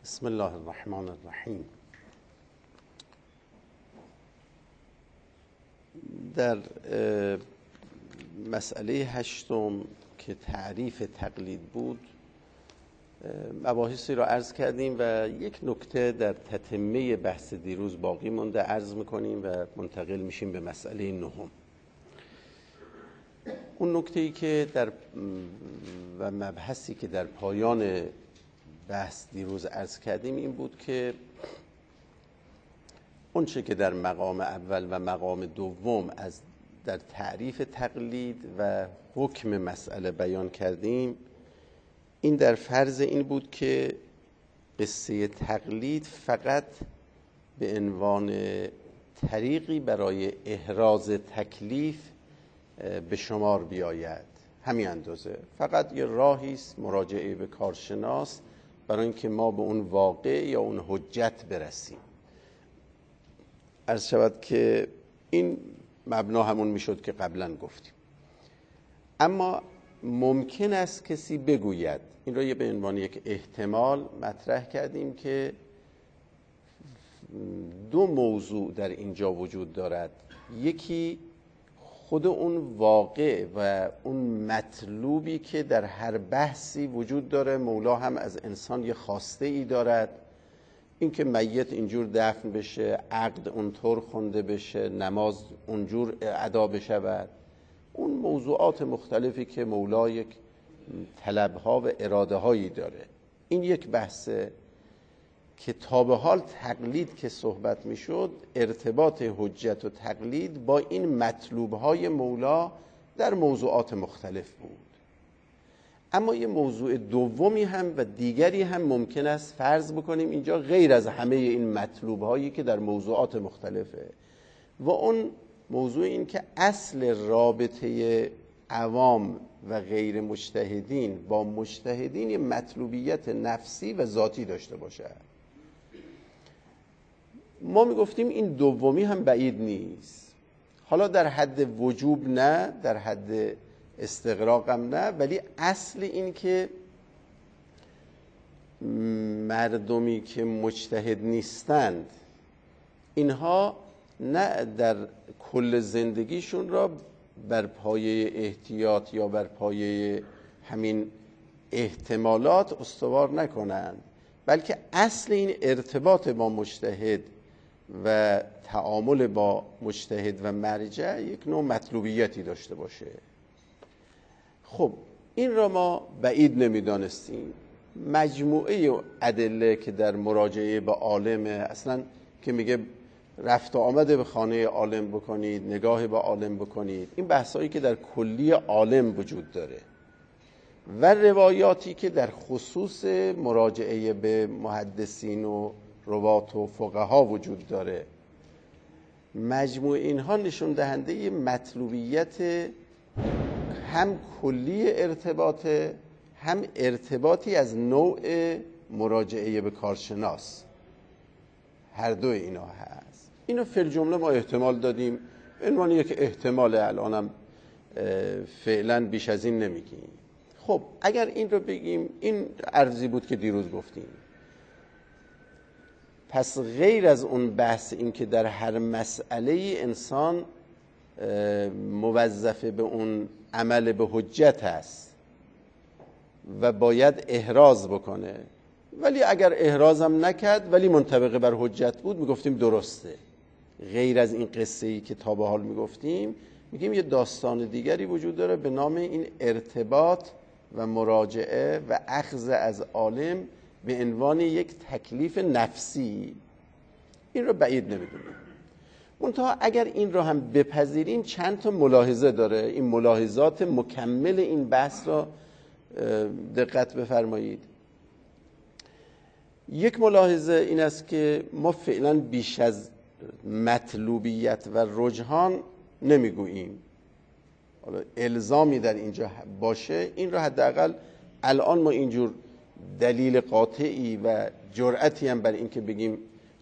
بسم الله الرحمن الرحیم. در مسئله هشتم که تعریف تقلید بود مباحثی را عرض کردیم و یک نکته در تتمه بحث دیروز باقی مونده عرض میکنیم و منتقل میشیم به مسئله نهم. اون نکته‌ای که و مبحثی که در پایان بحث دیروز عرض کردیم این بود که اون چه که در مقام اول و مقام دوم در تعریف تقلید و حکم مسئله بیان کردیم، این در فرض این بود که قصه تقلید فقط به عنوان طریقی برای احراز تکلیف به شمار بیاید. همین اندازه، فقط یه راهی است مراجعه به کارشناس برای اینکه ما به اون واقع یا اون حجت برسیم. عرض شود که این مبنا همون میشد که قبلا گفتیم. اما ممکن است کسی بگوید، این را به عنوان یک احتمال مطرح کردیم، که دو موضوع در اینجا وجود دارد. یکی خود اون واقع و اون مطلوبی که در هر بحثی وجود داره. مولا هم از انسان یه خواسته ای دارد، اینکه میت اینجور دفن بشه، عقد اونطور خونده بشه، نماز اونجور ادا بشود. اون موضوعات مختلفی که مولا یک طلبها و اراده هایی داره. این یک بحثه که تا به حال تقلید که صحبت میشد، ارتباط حجت و تقلید با این مطلوبهای مولا در موضوعات مختلف بود. اما یه موضوع دومی هم و دیگری هم ممکن است فرض بکنیم اینجا، غیر از همه این مطلوبهایی که در موضوعات مختلفه، و اون موضوع این که اصل رابطه عوام و غیر مجتهدین با مجتهدین یه مطلوبیت نفسی و ذاتی داشته باشه. ما میگفتیم این دومی هم بعید نیست، حالا در حد وجوب نه، در حد استغراق هم نه، ولی اصل این که مردمی که مجتهد نیستند اینها نه در کل زندگیشون را بر پایه احتیاط یا بر پایه همین احتمالات استوار نکنند، بلکه اصل این ارتباط با مجتهد و تعامل با مجتهد و مرجع یک نوع مطلوبیتی داشته باشه. خب این را ما بعید نمیدانستیم. مجموعه ادله که در مراجعه به عالم اصلا که میگه رفت و آمده به خانه عالم بکنید، نگاه به عالم بکنید، این بحثایی که در کلی عالم وجود داره و روایاتی که در خصوص مراجعه به محدثین و روات و فقها وجود داره، مجموع اینها نشون دهنده مطلوبیت هم کلی ارتباط، هم ارتباطی از نوع مراجعه به کارشناس. هر دو اینا هست. اینو فی الجمله ما احتمال دادیم، عنوان یک احتمال، الانم فعلا بیش از این نمیگیم. خب اگر این رو بگیم، این عرضی بود که دیروز گفتیم، پس غیر از اون بحث این که در هر مسئله انسان موظف به اون عمل به حجت هست و باید احراز بکنه، ولی اگر احرازم نکرد ولی منطبق بر حجت بود، میگفتیم درسته. غیر از این قصه ای که تا به حال میگفتیم، میگیم یه داستان دیگری وجود داره به نام این ارتباط و مراجعه و اخذ از عالم به عنوان یک تکلیف نفسی. این رو بعید نمیدونیم. منتها اگر این رو هم بپذیریم، چند تا ملاحظه داره. این ملاحظات مکمل این بحث را دقت بفرمایید. یک ملاحظه این است که ما فعلا بیش از مطلوبیت و رجحان نمیگوییم. حالا الزامی در اینجا باشه، این رو حداقل الان ما اینجور دلیل قاطعی و جرأتی هم بر این که بگیم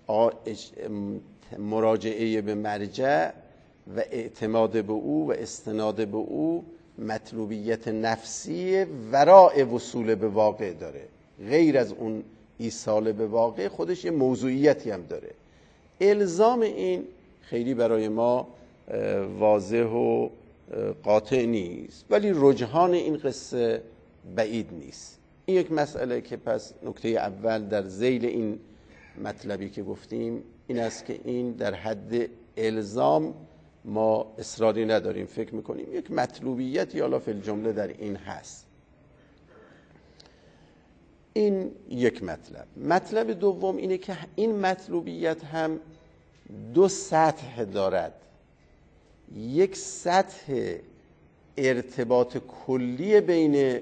مراجعه به مرجع و اعتماد به او و استناد به او مطلوبیت نفسی وراء وصول به واقع داره، غیر از اون ایصال به واقع خودش یه موضوعیتی هم داره. الزام این خیلی برای ما واضح و قاطع نیست، ولی رجحان این قصه بعید نیست. این یک مسئله که پس نکته اول در ذیل این مطلبی که گفتیم این است که این در حد الزام ما اصراری نداریم، فکر میکنیم یک مطلوبیتی حالا فی الجمله در این هست. این یک مطلب. مطلب دوم اینه که این مطلوبیت هم دو سطح دارد. یک سطح ارتباط کلی بین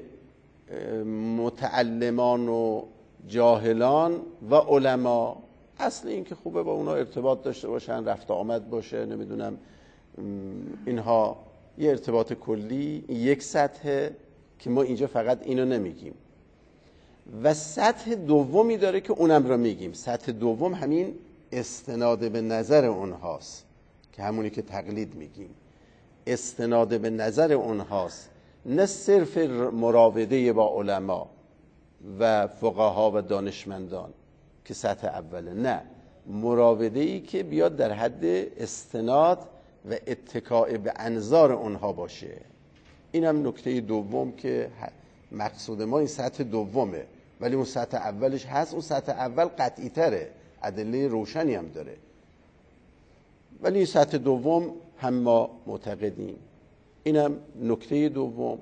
متعلمان و جاهلان و علما، اصل این که خوبه با اونا ارتباط داشته باشن، رفت آمد باشه، نمیدونم اینها یه ارتباط کلی، یک سطح که ما اینجا فقط اینو نمیگیم. و سطح دومی داره که اونم رو میگیم. سطح دوم همین استناد به نظر اونهاست که همونی که تقلید میگیم، استناد به نظر اونهاست، نه صرف مراوده با علما و فقها و دانشمندان که سطح اوله، نه، مراوده ای که بیاد در حد استناد و اتکاء به انظار اونها باشه. این هم نکته دوم که مقصود ما این سطح دومه، ولی اون سطح اولش هست. اون سطح اول قطعی تره، ادله روشنی هم داره، ولی این سطح دوم هم ما معتقدیم. اینم نکته دوم.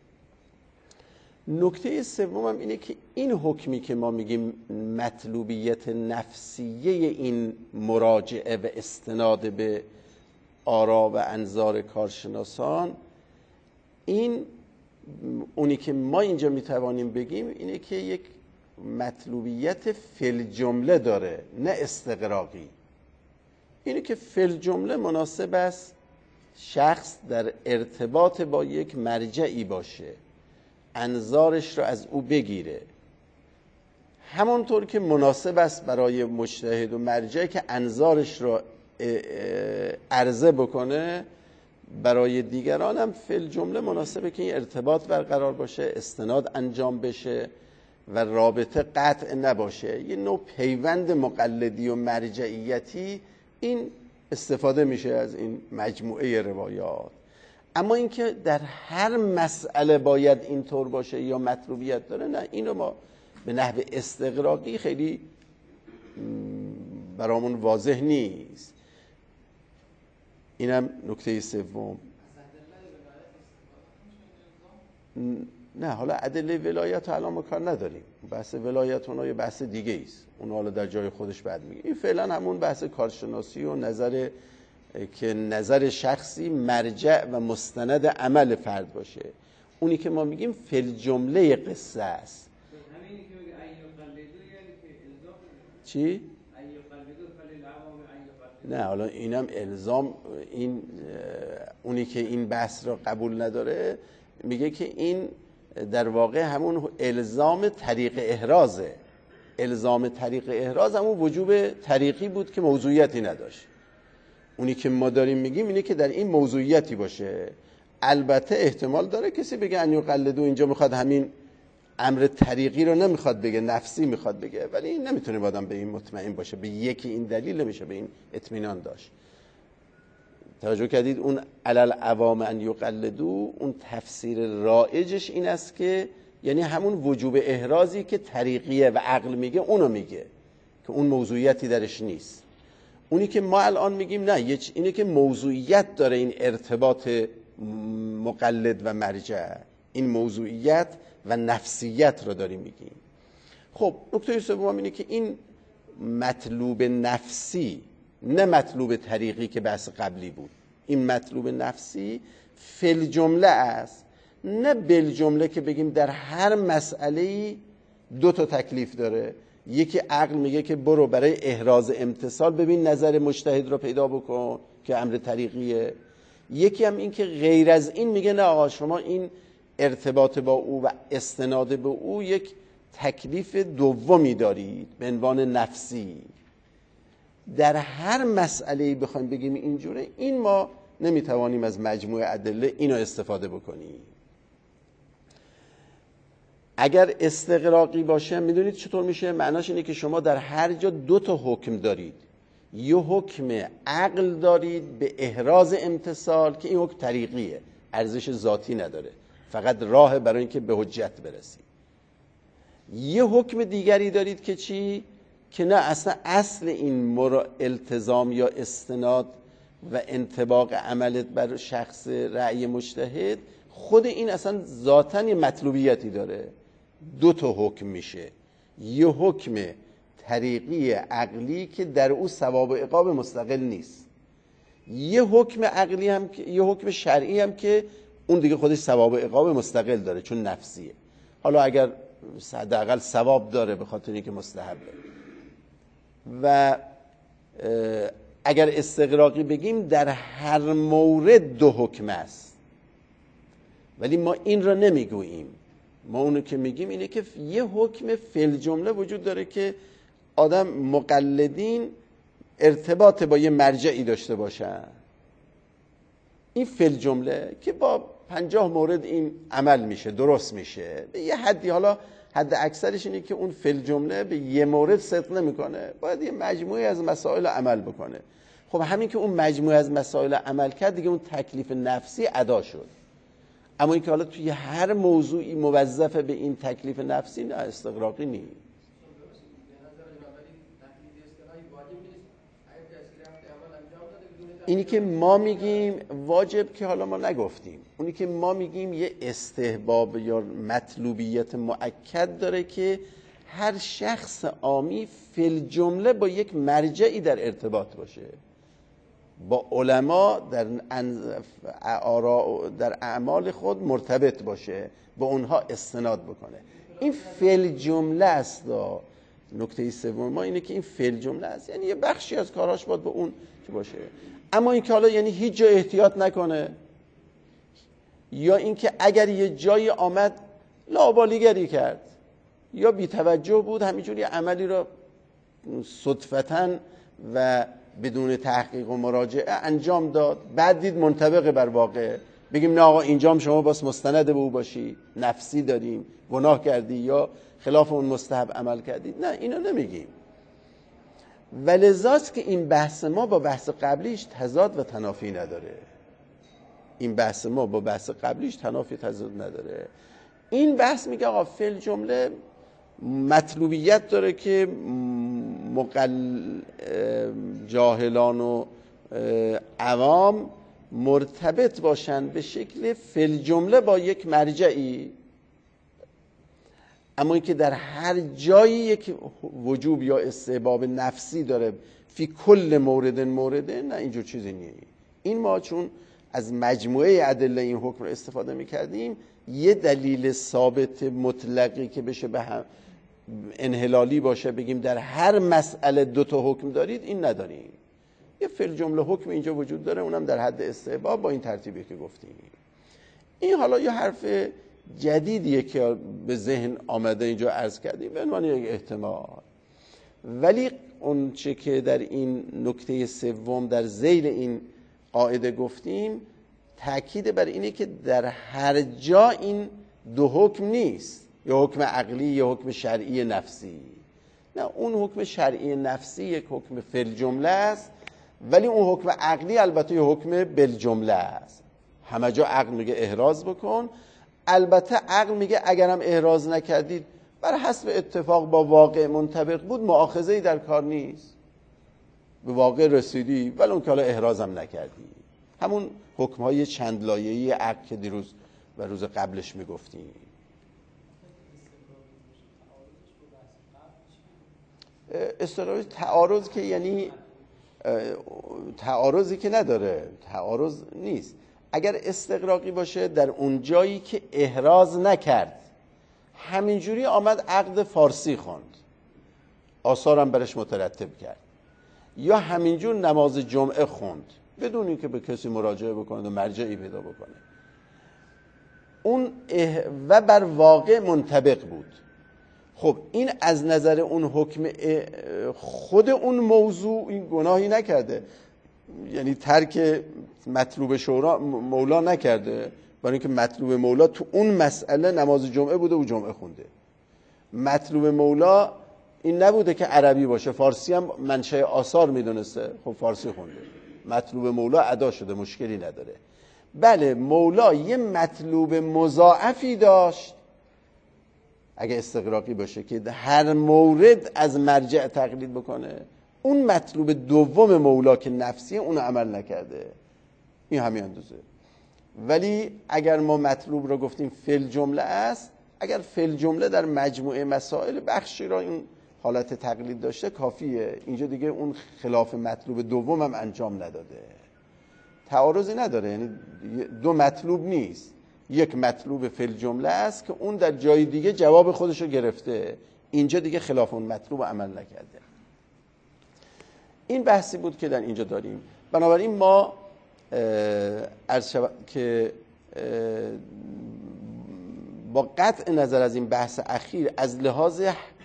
نکته سوم هم اینه که این حکمی که ما میگیم مطلوبیت نفسیه این مراجعه و استناد به آرا و انظار کارشناسان، این اونی که ما اینجا میتوانیم بگیم اینه که یک مطلوبیت فی جمله داره، نه استغراقی. اینه که فی جمله مناسب است شخص در ارتباط با یک مرجعی باشه، انظارش رو از او بگیره، همانطور که مناسب است برای مجتهد و مرجعی که انظارش رو عرضه بکنه، برای دیگران هم فی الجمله مناسبه که این ارتباط برقرار باشه، استناد انجام بشه و رابطه قطع نباشه. یه نوع پیوند مقلدی و مرجعیتی این استفاده میشه از این مجموعه روایات. اما اینکه در هر مسئله باید اینطور باشه یا مطلوبیت داره، نه، اینو ما به نحو استغراقی خیلی برامون واضح نیست. اینم نکته سوم. نه، حالا ادله ولایت الان ما کار نداریم، بحث ولایت اونها یه بحث دیگه است، اون حالا در جای خودش بعد میگه. این فعلا همون بحث کارشناسی و نظر که نظر شخصی مرجع و مستند عمل فرد باشه. اونی که ما میگیم فی الجمله قصه است. همینی که میگه ایقلدو یعنی که الزام چی؟ ایقلدو فللعوام ایقلدو. نه، حالا اینم الزام، این اونی که این بحث را قبول نداره میگه که این در واقع همون الزام طریق احرازه. الزام طریق احراز همون وجوب طریقی بود که موضوعیتی نداشت. اونی که ما داریم میگیم اینه که در این موضوعیتی باشه. البته احتمال داره کسی بگه ان یقلدو اینجا میخواد همین امر طریقی رو نمیخواد بگه، نفسی میخواد بگه، ولی این نمیتونه آدم به این مطمئن باشه، به یکی این دلیل نمیشه به این اطمینان داشت. توجه کردید؟ اون علل عوام ان یقلدو، اون تفسیر رایجش این است که یعنی همون وجوب احرازی که طریقیه و عقل میگه اونو میگه که اون موضوعیتی درش نیست. اونی که ما الان میگیم نه، اینه که موضوعیت داره این ارتباط مقلد و مرجع، این موضوعیت و نفسیت رو داریم میگیم. خب نکته سوم اینه که این مطلوب نفسی، نه مطلوب طریقی که بحث قبلی بود، این مطلوب نفسی فی الجمله است، نه بالجمله که بگیم در هر مسئله‌ای دو تا تکلیف داره. یکی عقل میگه که برو برای احراز امتصال ببین نظر مجتهد رو پیدا بکن که امر طریقیه. یکی هم این که غیر از این میگه نه آقا شما این ارتباط با او و استناد به او یک تکلیف دومی دارید به عنوان نفسی. در هر مسئله‌ای بخوایم بگیم اینجوره، این ما نمیتوانیم از مجموعه ادله اینو استفاده بکنیم. اگر استغراقی باشه میدونید چطور میشه؟ معناش اینه که شما در هر جا 2 تا حکم دارید. یه حکم عقل دارید به احراز امتصال که این حکم طریقیه، ارزش ذاتی نداره، فقط راه برای اینکه به حجت برسید. یه حکم دیگری دارید که چی؟ که نه، اصل این التزام یا استناد و انطباق عملت بر شخص رأی مجتهد، خود این اصلا ذاتاً یه مطلوبیتی داره. 2 تا حکم میشه. یه حکم طریقی عقلی که در او ثواب و عقاب مستقل نیست، یه حکم عقلی هم که یه حکم شرعی هم که اون دیگه خودش ثواب و عقاب مستقل داره چون نفسیه. حالا اگر حداقل ثواب داره به خاطر اینکه مستحبه. و اگر استغراقی بگیم در هر مورد 2 حکم است، ولی ما این را نمیگوییم. ما اونو که میگیم اینه که یه حکم فی جمله وجود داره که آدم مقلدین ارتباط با یه مرجعی داشته باشن. این فی جمله که با 50 مورد این عمل میشه، درست میشه به یه حدی. حالا حد اکثرش اینه که اون فی جمله به یه مورد صدق نمیکنه، باید یه مجموعه از مسائل عمل بکنه. خب همین که اون مجموعه از مسائل عمل کرد دیگه اون تکلیف نفسی ادا شد. اما اینکه حالا توی هر موضوعی موظفه به این تکلیف نفسی، نه، استغراقی نیست. اینی که ما میگیم واجب که حالا ما نگفتیم، اونی که ما میگیم یه استحباب یا مطلوبیت مؤکد داره که هر شخص عامی فی الجمله با یک مرجعی در ارتباط باشه، با علما در اعمال خود مرتبط باشه، با اونها استناد بکنه. این فی الجمله است. نکته سوم ما اینه که این فی الجمله است، یعنی یه بخشی از کاراش باید با اون که باشه. اما این که حالا یعنی هیچ جا احتیاط نکنه، یا اینکه اگر یه جایی آمد لاابالیگری کرد یا بی توجه بود، همینجوری عملی رو صدفتاً و بدون تحقیق و مراجعه انجام داد، بعد دید منطبق بر واقع، بگیم نه آقا اینجام شما باس مستند به او باشی، نفسی داریم، گناه کردی یا خلاف اون مستحب عمل کردی. نه، اینو نمیگیم. ولذاست که این بحث ما با بحث قبلیش تضاد و تنافی نداره. این بحث ما با بحث قبلیش تنافی تضاد نداره. این بحث میگه آقا فی الجمله مطلوبیت داره که جاهلان و عوام مرتبط باشن به شکل فی الجمله با یک مرجعی. اما اینکه در هر جایی یک وجوب یا استحباب نفسی داره فی کل مورد نه، اینجور چیزی نیست. این ما چون از مجموعه ادله این حکم رو استفاده میکردیم، یه دلیل ثابت مطلقی که بشه به هم انحلالی باشه بگیم در هر مسئله 2 تا حکم دارید، این نداریم. یه فی الجمله حکم اینجا وجود داره، اونم در حد استحباب با این ترتیبی که گفتیم. این حالا یه حرف جدیدیه که به ذهن آمده اینجا عرض کردیم به عنوان یک احتمال. ولی اون چه که در این نکته سوم در ذیل این قاعده گفتیم، تأکید بر اینه که در هر جا این 2 حکم نیست، یا حکم عقلی یا حکم شرعی نفسی. نه، اون حکم شرعی نفسی یک حکم فی الجمله است، ولی اون حکم عقلی البته یک حکم بالجمله است. همه جا عقل میگه احراز بکن، البته عقل میگه اگرم احراز نکردید بر حسب اتفاق با واقع منطبق بود، مؤاخذه‌ای در کار نیست، به واقع رسیدی ولی اون که حالا احرازم نکردی. همون حکم‌های چند لایه‌ای عقل که دیروز و روز قبلش میگفتیم. استراتژی تعارض که یعنی تعارضی که نداره، تعارض نیست. اگر استغراقی باشه در اون جایی که احراز نکرد، همینجوری آمد عقد فارسی خوند، آثارم برش مترتب کرد، یا همینجور نماز جمعه خوند بدون اینکه به کسی مراجعه بکنه و مرجعی پیدا بکنه، اون و بر واقع منطبق بود. خب این از نظر اون حکم خود اون موضوع این گناهی نکرده، یعنی ترک مطلوب شورا مولا نکرده، برای اینکه مطلوب مولا تو اون مسئله نماز جمعه بوده و جمعه خونده. مطلوب مولا این نبوده که عربی باشه، فارسی هم منشأ آثار میدونسته، خب فارسی خونده. مطلوب مولا ادا شده، مشکلی نداره. بله مولا یه مطلوب مضاعفی داشت اگه استغراقی باشه که هر مورد از مرجع تقلید بکنه. اون مطلوب دوم مولا که نفسیه اون عمل نکرده، این همین اندازه. ولی اگر ما مطلوب رو گفتیم فل جمله است، اگر فل جمله در مجموعه مسائل بخشی را این حالت تقلید داشته کافیه. اینجا دیگه اون خلاف مطلوب دوم هم انجام نداده، تعارضی نداره. یعنی دو مطلوب نیست، یک مطلوب فل جمله است که اون در جای دیگه جواب خودش رو گرفته، اینجا دیگه خلاف اون مطلوب عمل نکرده. این بحثی بود که در اینجا داریم. بنابراین ما که با قطع نظر از این بحث اخیر از لحاظ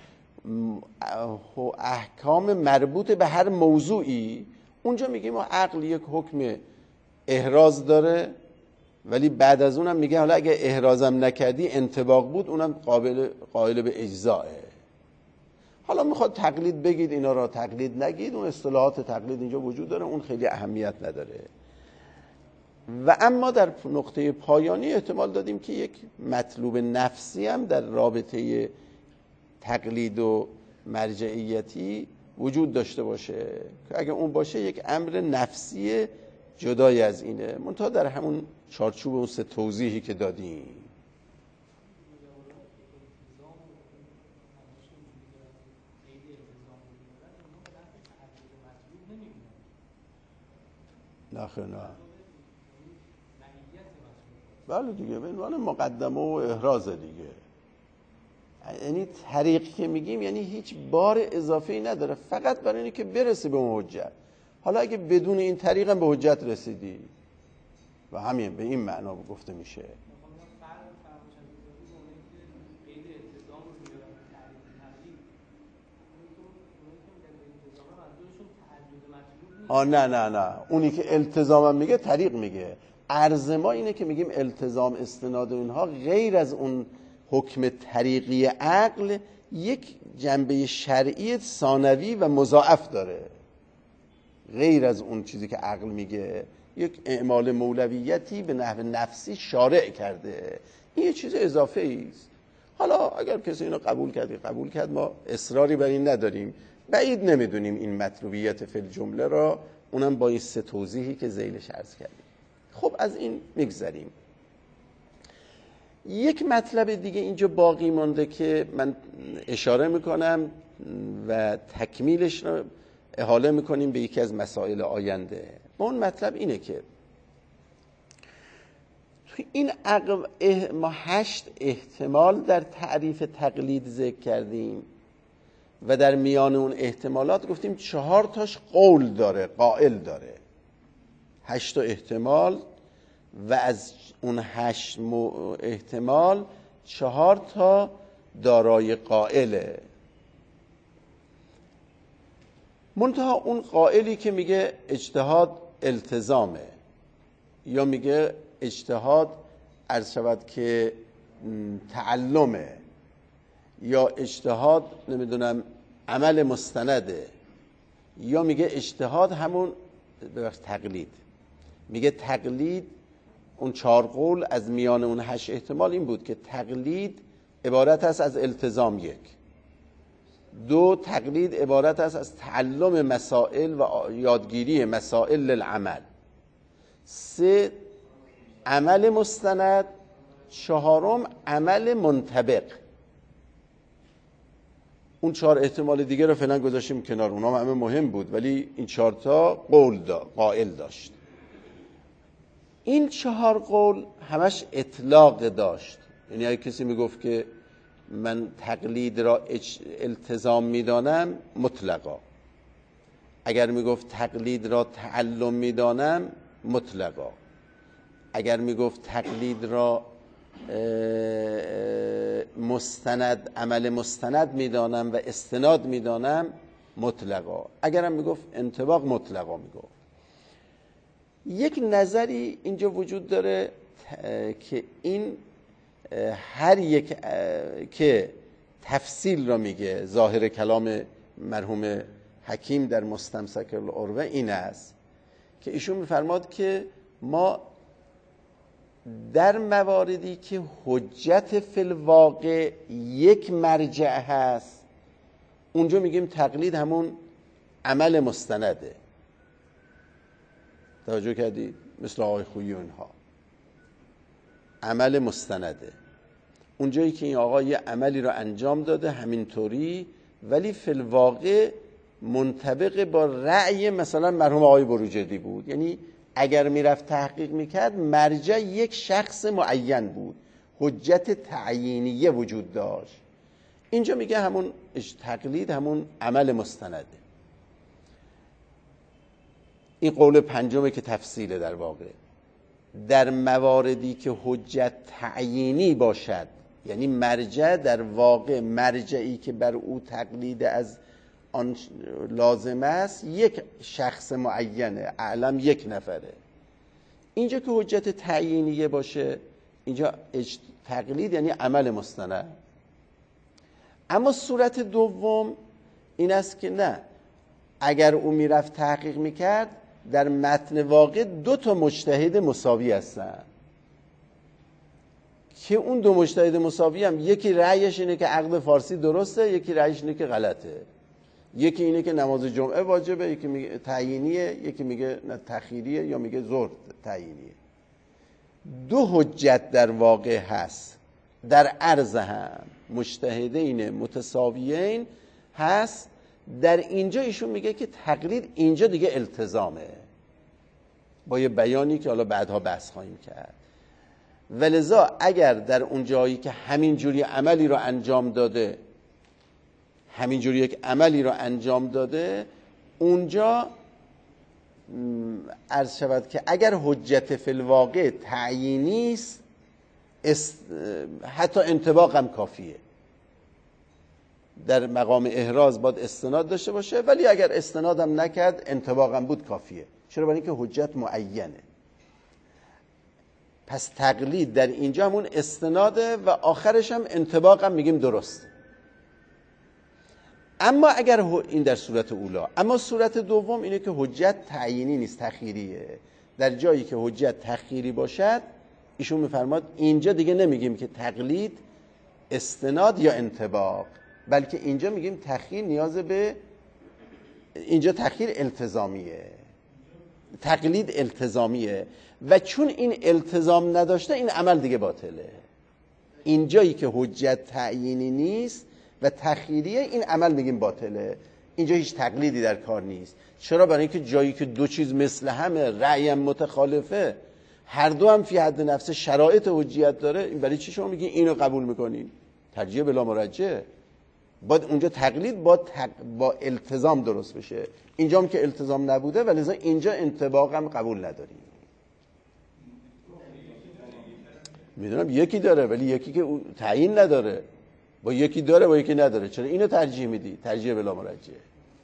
احکام مربوط به هر موضوعی، اونجا میگیم عقل یک حکم احراز داره، ولی بعد از اونم میگه حالا اگه احرازم نکردی انطباق بود، اونم قائل به اجزائه. حالا میخواد تقلید بگید اینا را، تقلید نگید، اون اصطلاحات تقلید اینجا وجود داره، اون خیلی اهمیت نداره. و اما در نقطه پایانی احتمال دادیم که یک مطلوب نفسی هم در رابطه تقلید و مرجعیتی وجود داشته باشه که اگه اون باشه یک امر نفسی جدای از اینه، منتها در همون چارچوب اون سه توضیحی که دادیم. نه خیلی نه. بله دیگه به عنوان مقدمه و احراز دیگه. یعنی طریق که میگیم یعنی هیچ بار اضافه‌ای نداره، فقط برای اینه که برسی به اون حجت. حالا اگه بدون این طریق هم به حجت رسیدی و همین به این معنا گفته میشه. نه اونی که التزامم میگه طریق میگه. عرض ما اینه که میگیم التزام استناد و اینها غیر از اون حکم طریقی عقل یک جنبه شرعی ثانوی و مضاعف داره، غیر از اون چیزی که عقل میگه. یک اعمال مولویتی به نحو نفسی شارع کرده، این یه چیز اضافه ایست. حالا اگر کسی اینو قبول کرد، ما اصراری بر این نداریم. بعید نمیدونیم این مطلوبیت فی الجمله را، اونم با این سه توضیحی که ذیلش عرض کردیم. خب از این میگذریم. یک مطلب دیگه اینجا باقی مانده که من اشاره میکنم و تکمیلش رو احاله میکنیم به یکی از مسائل آینده. اون مطلب اینه که این ما 8 احتمال در تعریف تقلید ذکر کردیم و در میان اون احتمالات گفتیم 4 تاش قول داره، قائل داره. 8 احتمال و از اون 8 احتمال 4 تا دارای قائله. منتها اون قائلی که میگه اجتهاد التزامه، یا میگه اجتهاد عرض شود که تعلمه، یا اجتهاد نمیدونم عمل مستنده، یا میگه اجتهاد همون تقلید. میگه تقلید، اون 4 قول از میان اون 8 احتمال این بود که تقلید عبارت است از التزام، 1. 2 تقلید عبارت است از تعلم مسائل و یادگیری مسائل للعمل. 3 عمل مستند. 4 عمل منطبق. اون 4 احتمال دیگه رو فعلا گذاشتیم کنار، اونا همه مهم بود، ولی این 4 تا قائل داشت. این 4 قول همش اطلاق داشت. یعنی اگه کسی میگفت که من تقلید را التزام میدانم، مطلقا. اگر میگفت تقلید را تعلم میدانم، مطلقا. اگر میگفت تقلید را عمل مستند میدانم و استناد میدانم، مطلقا. اگرم میگفت انطباق، مطلقا میگفت. یک نظری اینجا وجود داره، که این هر یک که تفصیل را میگه، ظاهر کلام مرحوم حکیم در مستمسک العروه این است که ایشون میفرماد که ما در مواردی که حجت فی الواقع یک مرجع هست اونجا میگیم تقلید همون عمل مستنده. توجه کردید؟ مثل آقای خویی و اینها عمل مستنده. اونجایی که این آقا یه عملی رو انجام داده همینطوری، ولی فی الواقع منطبق با رأی مثلا مرحوم آقای بروجردی بود، یعنی اگر میرفت تحقیق میکرد مرجع یک شخص معین بود، حجت تعیینیه وجود داشت. اینجا میگه همون تقلید همون عمل مستنده. این قول پنجمه که تفصیله. در واقع در مواردی که حجت تعیینی باشد، یعنی مرجع در واقع مرجعی که بر او تقلید از آن لازم است یک شخص معینه، اعلم یک نفره. اینجا که حجت تعیینیه باشه اینجا تقلید یعنی عمل مستند. اما صورت دوم این است که نه، اگر او میرفت تحقیق میکرد در متن واقع دو تا مجتهد مساوی هستن که اون دو مجتهد مساوی هم یکی رأیش اینه که عقد فارسی درسته، یکی رأیش اینه که غلطه. یکی اینه که نماز جمعه واجبه، یکی میگه تعیینیه، یکی میگه نه تخیریه، یا میگه ظهر تعیینیه. دو حجت در واقع هست در عرض هم، مجتهدین متساویین هست. در اینجا ایشون میگه که تقلید اینجا دیگه التزامه، با یه بیانی که حالا بعدها بحث خواهیم کرد. ولذا اگر در اون جایی که همین جوری عملی رو انجام داده، همین جوری یک عملی رو انجام داده، اونجا عرض شود که اگر حجت فی الواقع تعیینی است، حتی انطباق هم کافیه. در مقام احراز باید استناد داشته باشه، ولی اگر استناد هم نکرد انطباق هم بود کافیه. چرا؟ برای اینکه حجت معینه. پس تقلید در اینجا همون استناده و آخرش هم انطباق هم میگیم درسته. اما اگر این در صورت اولا، اما صورت دوم اینه که حجت تعیینی نیست، تخیریه. در جایی که حجت تخیری باشد ایشون میفرماد اینجا دیگه نمیگیم که تقلید استناد یا انطباق، بلکه اینجا میگیم تخییر نیاز به، اینجا تخییر التزامیه، تقلید التزامیه و چون این التزام نداشته این عمل دیگه باطله. اینجایی که حجت تعیینی نیست و تخییریه این عمل میگیم باطله. اینجا هیچ تقلیدی در کار نیست. چرا؟ برای اینکه جایی که دو چیز مثل همه، رأی هم متخالفه، هر دو هم فی حد نفس شرایط حجیت داره، این برای چی شما میگین اینو قبول میکنین؟ ترجیح بلا مرجح. باید اونجا تقلید با التزام درست بشه. اینجا هم که التزام نبوده ولذا اینجا انطباق هم قبول نداریم. میدونم یکی داره ولی یکی که تعیین نداره، با یکی داره با یکی نداره. چرا اینو ترجیح میدی؟ ترجیح بلا مرجح.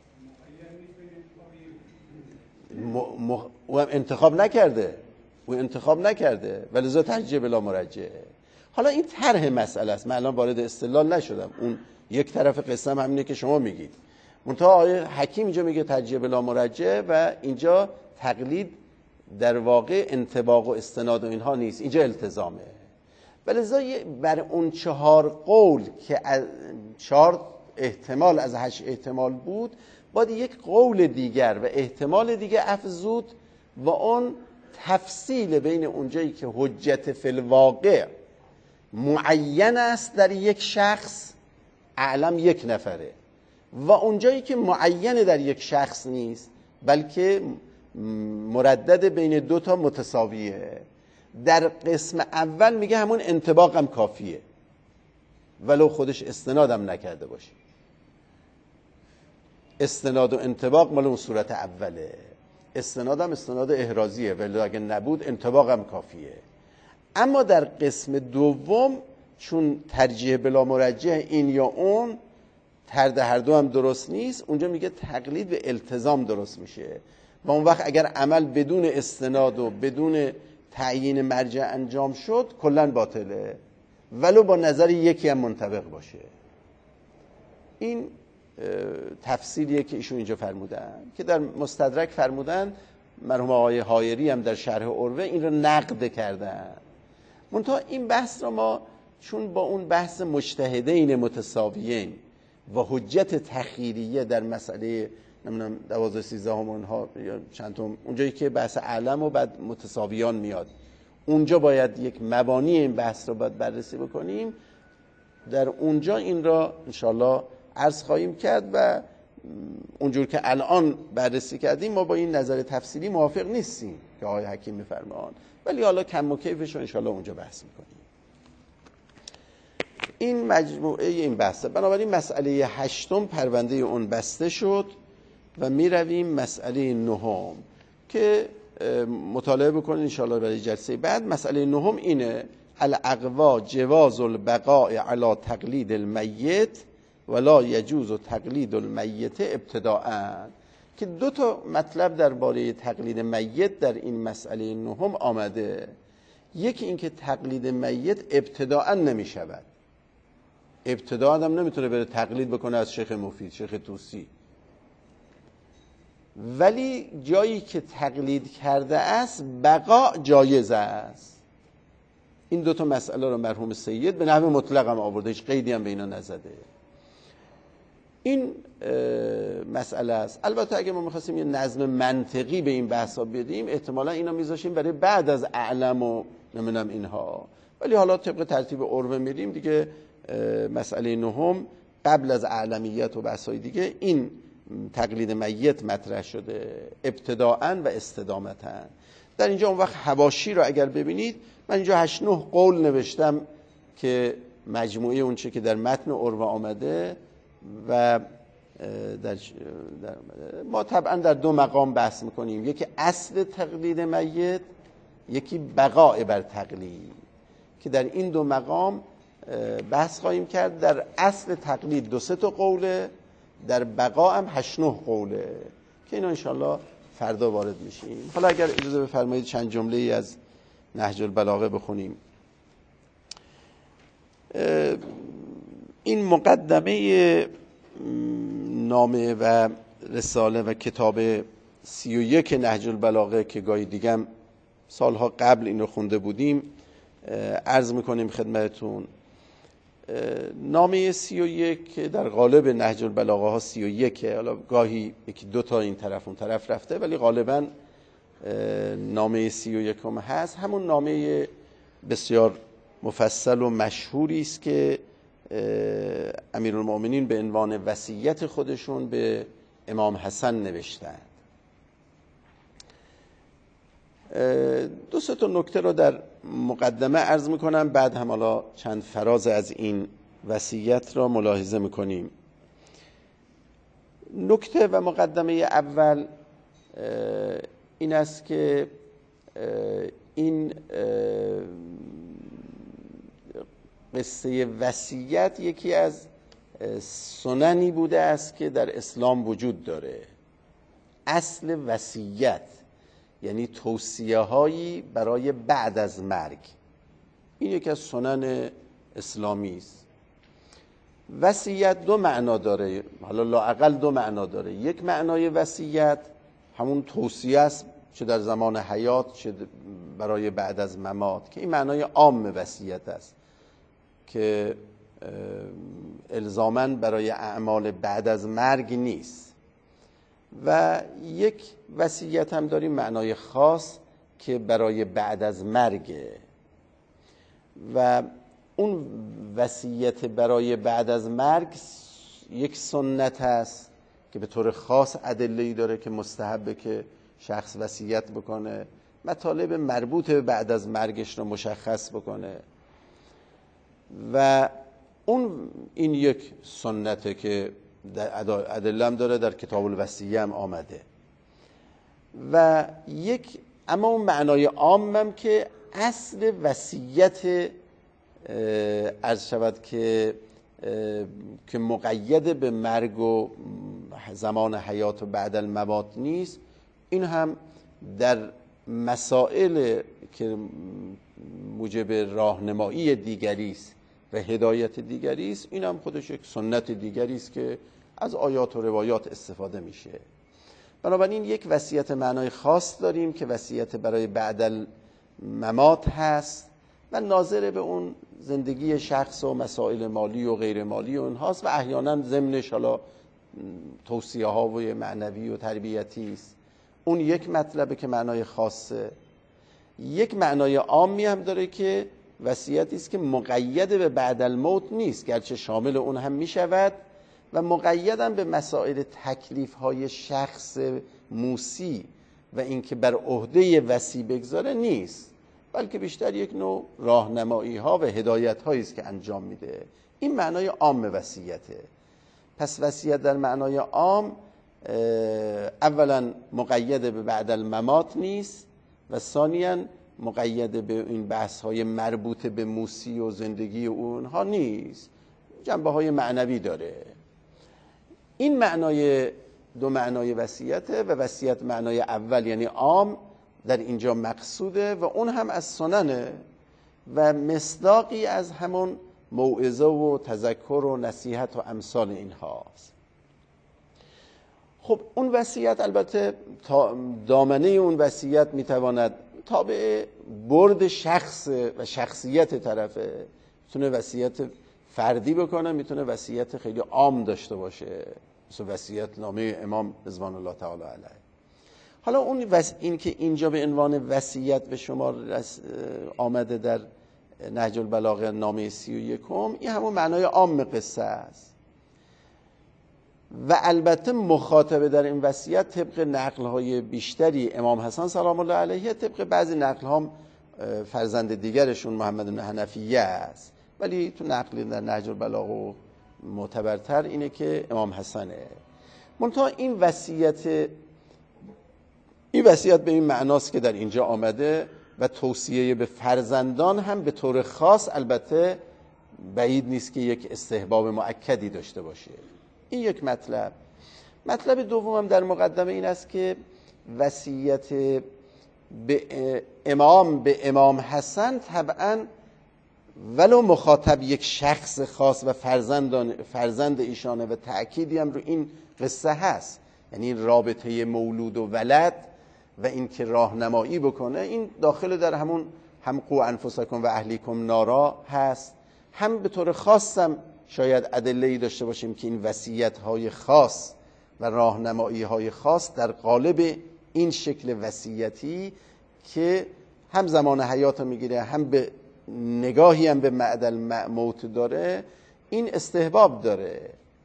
او هم انتخاب نکرده ولذا ترجیح بلا مرجح. حالا این طرح مسئله است، من الان وارد استدلال نشدم. اون یک طرف قصه هم همینه که شما میگید. منتها آقای حکیم اینجا میگه ترجیح بلا مرجح و اینجا تقلید در واقع انطباق و استناد و اینها نیست، اینجا التزامه. ولذا بر اون 4 قول که 4 احتمال از 8 احتمال بود، باید یک قول دیگر و احتمال دیگه افزود و اون تفصیل بین اونجایی که حجت فی الواقع معین است در یک شخص، اعلم یک نفره، و اونجایی که معین در یک شخص نیست بلکه مردد بین 2 تا متساویه. در قسم اول میگه همون انطباق هم کافیه ولو خودش استناد هم نکرده باشه. استناد و انطباق مال اون صورت اوله، استناد هم استناد احرازیه ولی اگه نبود انطباق هم کافیه. اما در قسم دوم چون ترجیح بلا مرجح این یا اون، طرد هر دو هم درست نیست، اونجا میگه تقلید به التزام درست میشه و اون وقت اگر عمل بدون استناد و بدون تعیین مرجع انجام شد کلاً باطله، ولو با نظر یکی هم منطبق باشه. این تفسیریه که ایشون اینجا فرمودن که در مستدرک فرمودن. مرحوم آقای حایری هم در شرح عروه این رو نقد کردن. منتها این بحث رو ما چون با اون بحث مجتهدین متساویین و حجت تخیریه در مسئله نمیدونم 12 13 اونها یا چند تا اونجایی که بحث علم و بعد متساویان میاد، اونجا باید یک مبانی این بحث رو باید بررسی بکنیم. در اونجا این را انشالله عرض خواهیم کرد و اونجور که الان بررسی کردیم ما با این نظر تفصیلی موافق نیستیم که آقای حکیم می‌فرمان، ولی حالا کم و کیفش رو انشالله اونجا بحث میکنیم. این مجموعه این بحثه. بنابراین مسئله 8 پرونده اون بسته شد و می رویم مسئله 9 که مطالعه بکنید انشاءالله برای جلسه بعد. مسئله 9 اینه: الاقوا جواز البقاء علی تقلید المیت ولا یجوز تقلید المیت ابتداء، که 2 تا مطلب درباره تقلید میت در این مسئله 9 آمده. یکی این که تقلید میت ابتداء نمی شود. ابتداء آدم نمیتونه بره تقلید بکنه از شیخ مفید، شیخ توسی، ولی جایی که تقلید کرده است بقا جایز است. این 2 تا مسئله رو مرحوم سید به نحو مطلق هم آورده، هیچ قیدی هم به اینا نزده. این مسئله است. البته اگه ما می‌خواستیم یه نظم منطقی به این بحثا بدیم احتمالاً اینا میذاشیم برای بعد از اعلم و نمیدونم اینها، ولی حالا طبق ترتیب عروه میریم دیگه. مسئله 9 قبل از اعلمیت و بحث‌های دیگه این تقلید میت مطرح شده ابتداءً و استدامتاً. در اینجا اون وقت حواشی رو اگر ببینید، من اینجا 8-9 قول نوشتم که مجموعه اون چه که در متن عروه آمده و ما طبعا در 2 مقام بحث میکنیم: یکی اصل تقلید میت، یکی بقاء بر تقلید، که در این 2 مقام بحث خواهیم کرد. در اصل تقلید 2-3 تا قوله، در بقا هم 8-9 قوله که اینا انشالله فردا وارد میشیم. حالا اگر اجازه بفرمایید چند جمله ای از نهج البلاغه بخونیم. این مقدمه نامه و رساله و کتاب 31 نهج البلاغه که گاهی دیگه سالها قبل این رو خونده بودیم عرض میکنیم خدمتتون. نامه 31 که در قالب نهج البلاغه ها 31، حالا گاهی 1-2 تا این طرف اون طرف رفته، ولی غالبا نامه 31 هم هست. همون نامه بسیار مفصل و مشهوری است که امیرالمؤمنین به عنوان وصیت خودشون به امام حسن نوشتند. 2-3 تا نکته رو در مقدمه عرض میکنم، بعد هم حالا چند فراز از این وصیت را ملاحظه میکنیم. نکته و مقدمه اول این است که این قصه وصیت یکی از سننی بوده است که در اسلام وجود داره. اصل وصیت یعنی توصیه هایی برای بعد از مرگ، این یکی از سنن اسلامی است. وصیت 2 معنا داره، حالا لااقل 2 معنا داره. یک معنای وصیت همون توصیه است، چه در زمان حیات چه برای بعد از ممات، که این معنای عام وصیت است که الزاماً برای اعمال بعد از مرگ نیست. و یک وصیت هم داریم معنای خاص که برای بعد از مرگه، و اون وصیت برای بعد از مرگ یک سنت هست که به طور خاص ادله‌ای داره که مستحبه که شخص وصیت بکنه، مطالب مربوط به بعد از مرگش رو مشخص بکنه. و این یک سنته که ادله هم داره، در کتاب الوصیه هم آمده. و اما اون معنای عامم که اصل وصیت عرض شود که مقید به مرگ و زمان حیات و بعد الممات نیست، این هم در مسائل که موجب راهنمایی دیگری است و هدایت دیگری است، این هم خودش یک سنت دیگری است که از آیات و روایات استفاده میشه. بنابراین یک وصیت معنای خاص داریم که وصیت برای بعد الممات هست و ناظر به اون زندگی شخص و مسائل مالی و غیر مالی و اینهاست و احیانا ضمنش حالا توصیه ها و معنوی و تربیتی است. اون یک مطلبه که معنای خاصه. یک معنای عامی هم داره که وصیتی است که مقید به بعد الموت نیست، گرچه شامل اون هم می شود و مقید هم به مسائل تکلیف های شخص موسی و اینکه بر عهده وصی بگذاره نیست، بلکه بیشتر یک نوع راهنمایی ها و هدایت هایی است که انجام میده. این معنای عام وصیته. پس وصیت در معنای عام اولا مقید به بعد الممات نیست و ثانیاً مقید به این بحث های مربوط به موسی و زندگی اونها نیست، جنبه های معنوی داره. این معنای دو معنای وصیته و وصیت معنای اول یعنی عام در اینجا مقصوده و اون هم از سننه و مصداقی از همون موعظه و تذکر و نصیحت و امثال اینهاست. خب اون وصیت البته دامنه اون وصیت میتواند تابع برد شخص و شخصیت طرفه، میتونه وصیت فردی بکنه، میتونه وصیت خیلی عام داشته باشه، مثل وصیت نامه امام رضوان الله تعالی علیه. حالا اون این که اینجا به عنوان وصیت به شما آمده در نهج البلاغه نامه 31، این همون معنای عام قصه است و البته مخاطبه در این وصیت طبق نقل‌های بیشتری امام حسن سلام الله علیه، طبق بعضی نقل‌ها فرزند دیگرشون محمد بن حنفیه است، ولی تو نقل در نهج البلاغه معتبرتر اینه که امام حسنه. منتها این وصیت به این معناست که در اینجا آمده و توصیه به فرزندان هم به طور خاص البته بعید نیست که یک استحباب مؤکدی داشته باشه. این یک مطلب. مطلب دومم در مقدمه این است که وصیت به امام حسن طبعا ولو مخاطب یک شخص خاص و فرزند ایشانه و تأکیدی هم رو این قصه هست، یعنی رابطه مولود و ولد و این که راهنمایی بکنه، این داخل در همون هم قو انفسکم و اهلیکم نارا هست. هم به طور خاصم شاید ادله‌ای داشته باشیم که این وصیت‌های خاص و راهنمایی‌های خاص در قالب این شکل وصیتی که هم زمان حیات میگیره هم به نگاهی هم به بعد الموت داره، این استحباب داره.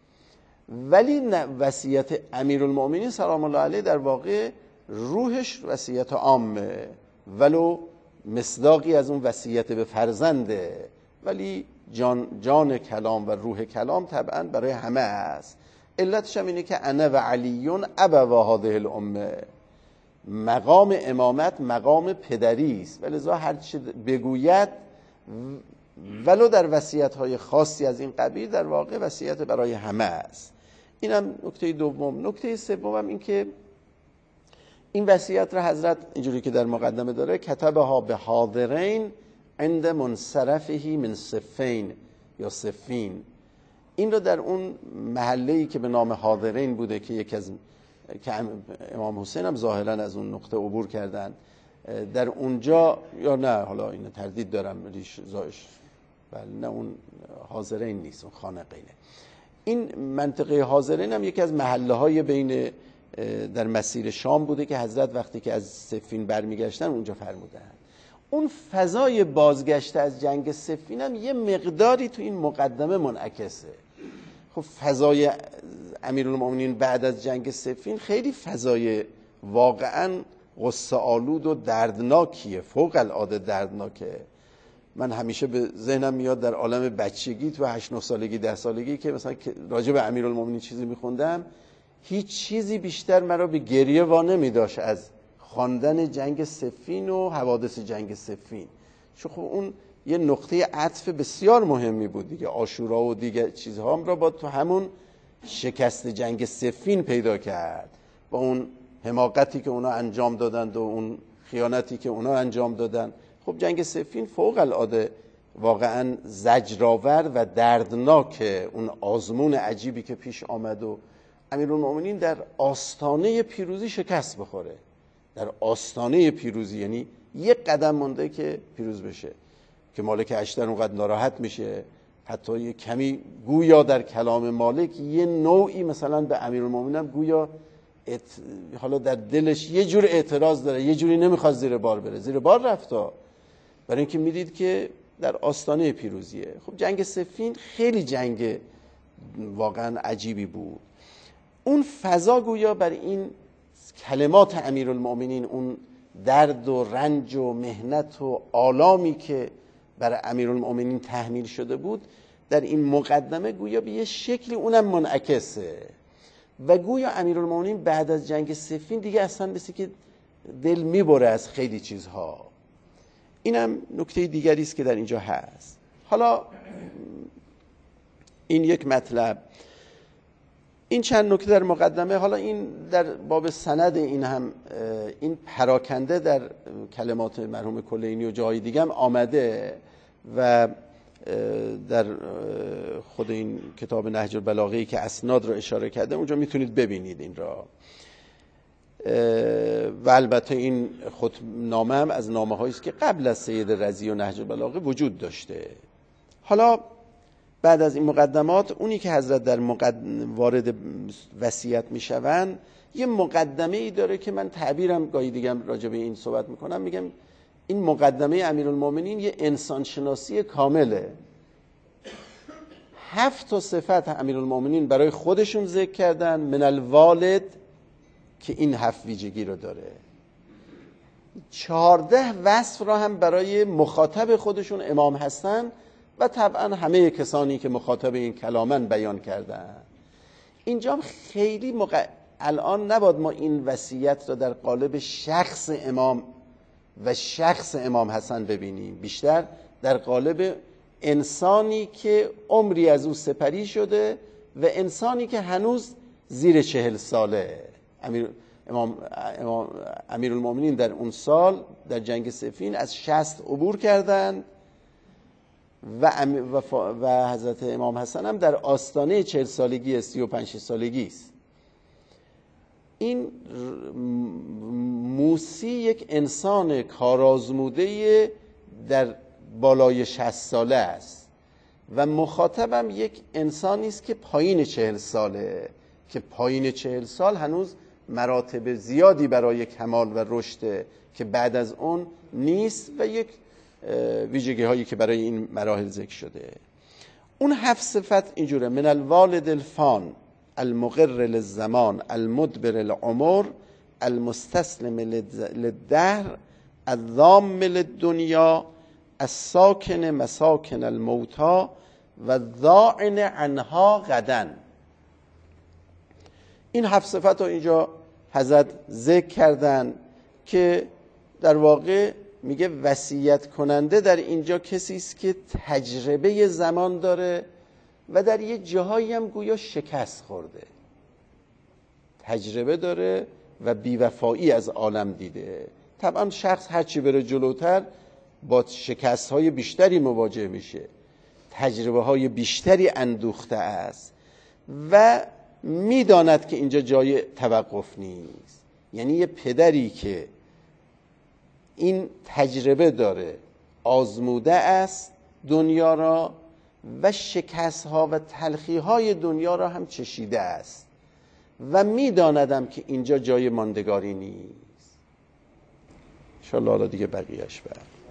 ولی وصیت امیرالمؤمنین سلام الله علیه در واقع روحش وصیت عامه، ولو مصداقی از اون وصیت به فرزنده، ولی جان کلام و روح کلام طبعا برای همه است. علتش هم اینه که انا و علیون ابوا هذه الامه، مقام امامت مقام پدری است، ولذا هر چه بگوید ولو در وصیت‌های خاصی از این قبیل در واقع وصیت برای همه است. اینم نکته دوم. نکته سومم این که این وصیت را حضرت اینجوری که در مقدمه داره کتبها به حاضرین عند منصرفه من صفین یا صفین، این رو در اون محله‌ای که به نام حاضرین بوده که یکی از که امام حسین هم ظاهرا از اون نقطه عبور کردن، در اونجا یا نه، حالا اینو تردید دارم ریش زایش، بله نه اون حاضرین نیست، اون خانقینه. این منطقه حاضرین هم یکی از محله‌های بین در مسیر شام بوده که حضرت وقتی که از صفین برمیگشتن اونجا فرمودن. اون فضای بازگشت از جنگ صفین هم یه مقداری تو این مقدمه منعکسه. خب فضای امیرالمؤمنین بعد از جنگ صفین خیلی فضای واقعاً غصه آلود و دردناکیه، فوق العاده دردناکه. من همیشه به ذهنم میاد در عالم بچگی تو 8-9 سالگی 10 سالگی که مثلا راجع به امیرالمؤمنین چیزی میخوندم، هیچ چیزی بیشتر مرا به گریه وا نمی‌داشت از خواندن جنگ صفین و حوادث جنگ صفین، چون خب اون یه نقطه عطف بسیار مهمی بود دیگه. عاشورا و دیگه چیزها هم را با تو همون شکست جنگ صفین پیدا کرد، با اون حماقتی که اونا انجام دادند و اون خیانتی که اونا انجام دادن. خب جنگ صفین فوق العاده واقعا زجرآور و دردناک، اون آزمون عجیبی که پیش آمد و امیرالمؤمنین در آستانه پیروزی شکست بخوره، در آستانه پیروزی، یعنی یک قدم مونده که پیروز بشه، که مالک اشتر اونقدر ناراحت میشه، حتی یه کمی گویا در کلام مالک یه نوعی مثلا به امیرالمؤمنین گویا حالا در دلش یه جور اعتراض داره، یه جوری نمیخواد زیر بار بره، زیر بار رفتا، برای اینکه میدید که در آستانه پیروزیه. خب جنگ صفین خیلی جنگ واقعا عجیبی بود. اون فضا گویا بر این کلمات امیرالمؤمنین، اون درد و رنج و مهنت و آلامی که بر امیرالمؤمنین تحمیل شده بود، در این مقدمه گویا به یه شکلی اونم منعکسه و گویا امیرالمؤمنین بعد از جنگ صفین دیگه اصلا مثل که دل میبره از خیلی چیزها. اینم نکته دیگری است که در اینجا هست. حالا این یک مطلب، این چند نکته در مقدمه. حالا این در باب سند این هم این پراکنده در کلمات مرحوم کلینی و جای دیگه هم آمده و در خود این کتاب نهج البلاغه‌ای که اسناد رو اشاره کرده اونجا میتونید ببینید این را. و البته این خطبنامه هم از نامه هایی است که قبل از سید رضی و نهج البلاغه وجود داشته. حالا بعد از این مقدمات، اونی که حضرت در وارد وصیت میشوند یه مقدمه ای داره که من تعبیرم گاهی دیگه راجع به این صحبت میکنم، میگم این مقدمه امیرالمؤمنین یه انسانشناسی کامله. 7 صفت امیرالمؤمنین برای خودشون ذکر کردن، من الوالد، که این 7 ویژگی رو داره. 14 وصف را هم برای مخاطب خودشون امام حسن و طبعا همه کسانی که مخاطب این کلامن بیان کردن. اینجا خیلی الان نباید ما این وصیت را در قالب شخص امام و شخص امام حسن ببینیم، بیشتر در قالب انسانی که عمری از او سپری شده و انسانی که هنوز زیر 40 ساله. امیرالمؤمنین در اون سال در جنگ صفین از 60 عبور کردند و حضرت امام حسن هم در آستانه 40 سالگی 35 سالگی است. این موسی یک انسان کارآزموده در بالای 60 ساله است و مخاطبم یک انسانی است که پایین 40 ساله، که پایین 40 سال هنوز مراتب زیادی برای کمال و رشد که بعد از اون نیست و یک ویژگی هایی که برای این مراحل ذکر شده. اون 7 صفت اینجوره: من الوالد الفان، المقر للزمان، المدبر العمر، المستسلم للدهر، الضام للدنیا، الساکن مساکن الموتى و الذاعن عنها غدا. این 7 صفت رو اینجا حضرت ذکر کردن که در واقع میگه وصیت کننده در اینجا کسی است که تجربه زمان داره و در یه جاهایی هم گویا شکست خورده، تجربه داره و بیوفایی از عالم دیده. طبعا شخص هرچی بره جلوتر با شکست های بیشتری مواجه میشه، تجربه های بیشتری اندوخته است و میداند که اینجا جای توقف نیست. یعنی یه پدری که این تجربه داره، آزموده است دنیا را و شکست ها و تلخی های دنیا را هم چشیده است و میداندم که اینجا جای ماندگاری نیست. انشاءالله حالا دیگه بقیهش بعد.